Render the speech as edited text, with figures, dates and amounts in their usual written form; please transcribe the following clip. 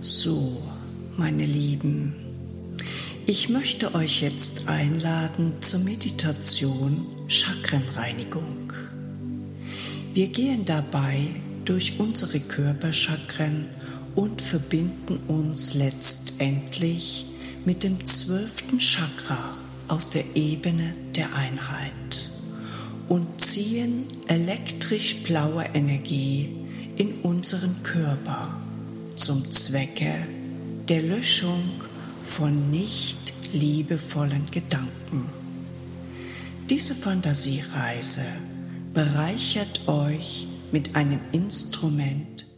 So, meine Lieben, ich möchte euch jetzt einladen zur Meditation Chakrenreinigung. Wir gehen dabei durch unsere Körperchakren und verbinden uns letztendlich mit dem 12. Chakra aus der Ebene der Einheit und ziehen elektrisch blaue Energie in unseren Körper zum Zwecke der Löschung von nicht liebevollen Gedanken. Diese Fantasiereise bereichert euch mit einem Instrument